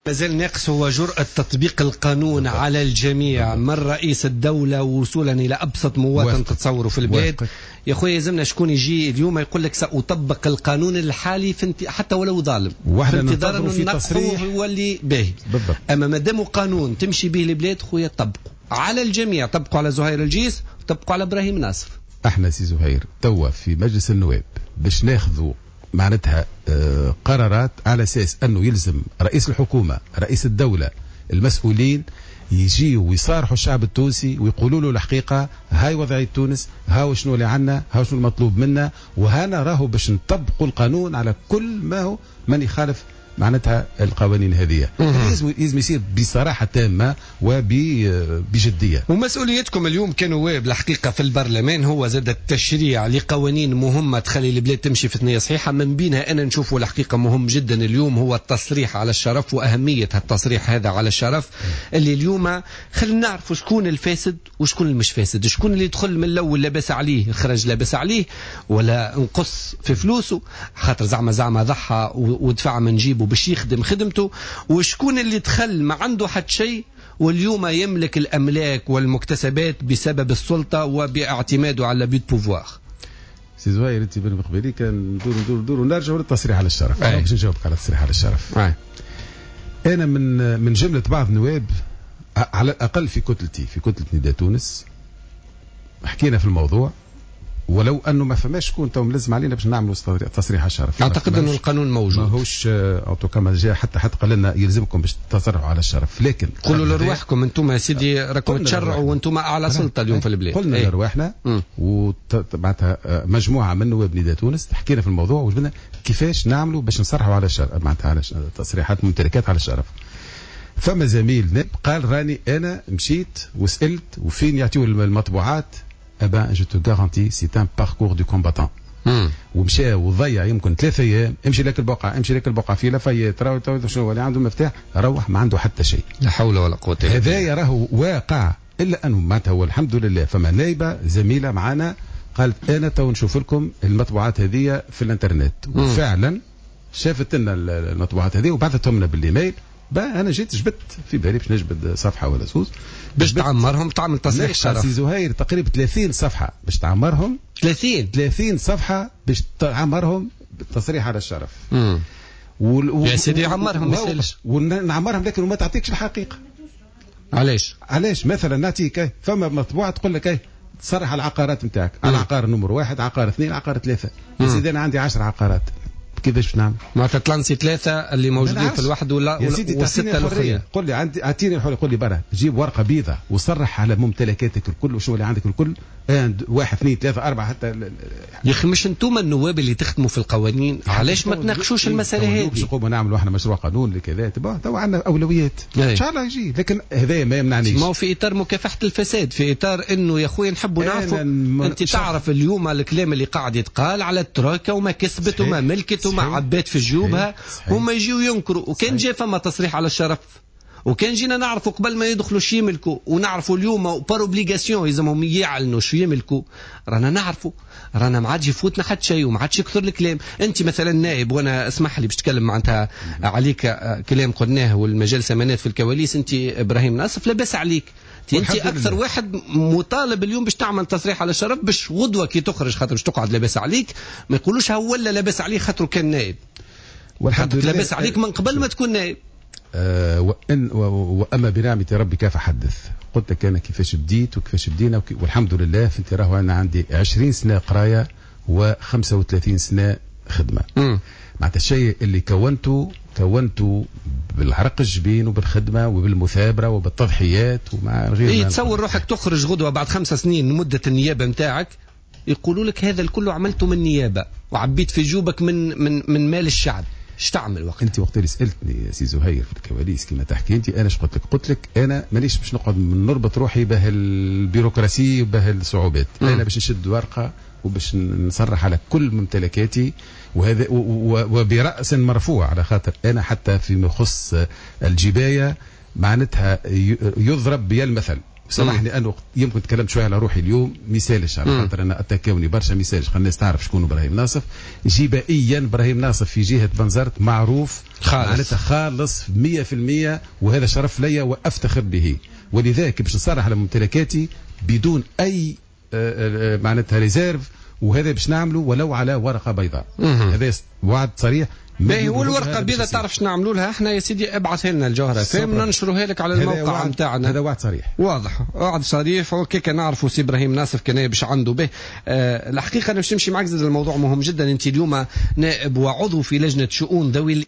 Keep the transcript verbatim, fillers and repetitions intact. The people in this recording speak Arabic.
مازال ناقص هو جرأة تطبيق القانون بالضبط. على الجميع بالضبط. من رئيس الدولة وصولا إلى أبسط مواطن تتصوروا في البلاد. وفق. يا أخويا يلزمنا شكون يجي اليوم يقول لك سأطبق القانون الحالي في انت... حتى ولو ظالم في انتظار أنه نقصه يولي باهي. أما ما دام قانون تمشي به البلاد خويا طبقوا على الجميع، طبقوا على زهير الجيس وطبقوا على إبراهيم ناصر. احنا سي زهير توا في مجلس النواب باش ناخذوا معناتها آه قرارات على اساس انه يلزم رئيس الحكومه رئيس الدوله المسؤولين يجيوا ويصارحوا الشعب التونسي ويقولوا له الحقيقه هاي وضعيه تونس، هاو شنو اللي عندنا، هاو شنو المطلوب منا، وهنا راهو باش نطبقوا القانون على كل ما هو من يخالف معناتها القوانين هذه. لازم لازم يصير بصراحه تامه وبجديه. ومسؤوليتكم اليوم كنواب الحقيقه في البرلمان هو زاد التشريع لقوانين مهمه تخلي البلاد تمشي في ثنيه صحيحه، من بينها انا نشوفه الحقيقه مهم جدا اليوم هو التصريح على الشرف واهميه التصريح هذا على الشرف، اللي اليوم خلينا نعرفوا شكون الفاسد وشكون المش فاسد، شكون اللي يدخل من الاول لاباس عليه خرج لاباس عليه ولا نقص في فلوسه خاطر زعما زعما ضحى ودفع من جيبه باش يخدم خدمته، وشكون اللي دخل ما عنده حد شيء واليوم يملك الأملاك والمكتسبات بسبب السلطة وباعتماده على بيت بوفوار. سي زهير انت بن مقبلي كان ندور ندور ندور ونرجع للتصريح على الشرف. انا باش نجاوبك على التصريح على الشرف. أي. انا من من جملة بعض النواب على الأقل في كتلتي في كتلة نداء تونس حكينا في الموضوع، ولو انه ما فماش شكون تو ملزم علينا باش نعملوا تصريح الشرف. اعتقد انه القانون موجود ماهوش اوتو كما جاء حتى حتى قال لنا يلزمكم باش تصرحوا على الشرف، لكن قولوا لارواحكم انتم يا سيدي راكم تشرعوا وانتم اعلى سلطه اليوم في البلاد. قلنا ايه؟ لارواحنا ومعناتها مجموعه من نواب نداء تونس حكينا في الموضوع وجبنا كيفاش نعملوا باش نصرحوا على الشرف معناتها على تصريحات ممتلكات على الشرف. فما زميل قال راني انا مشيت وسالت وفين يعطيوا المطبوعات. Eh ben, je te garantis, c'est un parcours du combattant. ومشى وضيع يمكن ثلاثة ايام، امشي لك البقعه امشي لك البقعه في لافايت راهو تو شنو اللي عنده المفتاح روح ما عنده حتى شيء. لا حول ولا قوه الا بالله. هذايا راهو واقع، الا انه معناتها هو الحمد لله فما نايبه زميله معنا قالت انا تو نشوف لكم المطبوعات هذه في الانترنت، وفعلا شافت لنا المطبوعات هذه وبعثتهم لنا بالايميل. بقى انا جيت جبت في بالي باش نجبد صفحه ولا سوس باش تعمرهم تعمل تصريح شرف. سي زهير تقريبا ثلاثين صفحه باش تعمرهم ثلاثين ثلاثين صفحه باش تعمرهم بالتصريح على الشرف. امم و... يا سيدي عمرهم ما يسالش ونعمرهم لكن وما تعطيكش الحقيقه. علاش علاش مثلا نعطيك فما مطبوعه تقول لك ايه تصرح على العقارات نتاعك، على عقار نمر واحد عقار اثنين عقار ثلاثه. يا سيدي انا عندي عشر عقارات كيفاش نعمل؟ ما تطلنسي ثلاثة اللي موجودين في الواحد ولا والستة الأخرين. قل لي عندي اعطيني الحرية، قل لي برا جيب ورقة بيضاء وصرح على ممتلكاتك الكل وشو اللي عندك الكل، واحد اثنين ثلاثة أربعة حتى. يا أخي مش أنتم النواب اللي تخدموا في القوانين، علاش ما تناقشوش المسألة هذه؟ باش نقوموا نعملوا احنا مشروع قانون لكذا تو عندنا أولويات إن شاء الله يجي، لكن هذا ما يمنعنيش. ما هو في إطار مكافحة الفساد، في إطار إنه يا أخوي نحبوا نعرفوا أنت تعرف اليوم الكلام اللي قاعد يتقال على التراكة وما كسبت وما ملكت وما عبات في جيوبها، هما يجيوا ينكروا. وكان جاء فما تصريح على الشرف وكان جينا نعرفوا قبل ما يدخلوا شي يملكوا ونعرفوا اليوم بار اوبليغاسيون يلزمهم يعلنوا شو يملكوا، رانا نعرفوا رانا ما عادش يفوتنا حتى شيء وما عادش يكثر الكلام. انت مثلا نائب وانا اسمح لي باش تكلم معناتها عليك كلام قلناه والمجال سمانات في الكواليس، انت ابراهيم ناصف لاباس عليك انت اكثر واحد مطالب اليوم باش تعمل تصريح على الشرف باش غدوه كي تخرج خاطر باش تقعد لاباس عليك ما يقولوش ها ولا لاباس عليه خاطر كان نائب، والحمد لله لاباس عليك من قبل ما تكون نائب. أه وإن وأما بنعمة ربك فحدث. قلت لك أنا كيفاش بديت وكيفاش بدينا والحمد لله فانت راهو أنا عندي عشرين سنة قراية وخمسة وثلاثين سنة خدمة. معناتها الشيء اللي كونته كونته بالعرق الجبين وبالخدمة وبالمثابرة وبالتضحيات ومع غير. إيه تصور روحك تخرج غدوة بعد خمس سنين مدة النيابة متاعك يقولوا لك هذا الكل عملته من نيابة وعبيت في جوبك من من من مال الشعب، ايش تعمل وقت؟ انت وقت اللي سالتني يا سي زهير في الكواليس كما تحكي انت انا ايش قلت لك؟ قلت لك انا مانيش باش نقعد نربط روحي به البيروقراسي وبه الصعوبات، انا باش نشد ورقه وباش نصرح على كل ممتلكاتي وهذا وبراس مرفوع، على خاطر انا حتى فيما يخص الجبايه معناتها يضرب بيا المثل سامحني انه يمكن تكلمت شويه على روحي اليوم ميسالش على خاطر انا اتكوني برشا ميسالش خلي الناس تعرف شكون ابراهيم ناصف. جبائيا ابراهيم ناصف في جهه بنزرت معروف معناتها خالص مية في المية، وهذا شرف لي وافتخر به. ولذلك باش نصرح على ممتلكاتي بدون اي معناتها ريزيرف، وهذا باش نعمله ولو على ورقه بيضاء. هذا وعد صريح. باهي والورقه البيضاء تعرف شنو نعملوا لها احنا يا سيدي؟ ابعثها لنا الجوهره فهم ننشروها لك على الموقع نتاعنا. هذا وعد صريح واضح، وعد صريح. وكيك نعرفوا سي ابراهيم ناصف كان باش عنده به. أه الحقيقه انا باش نمشي معك زاد الموضوع مهم جدا. انت اليوم نائب وعضو في لجنه شؤون ذوي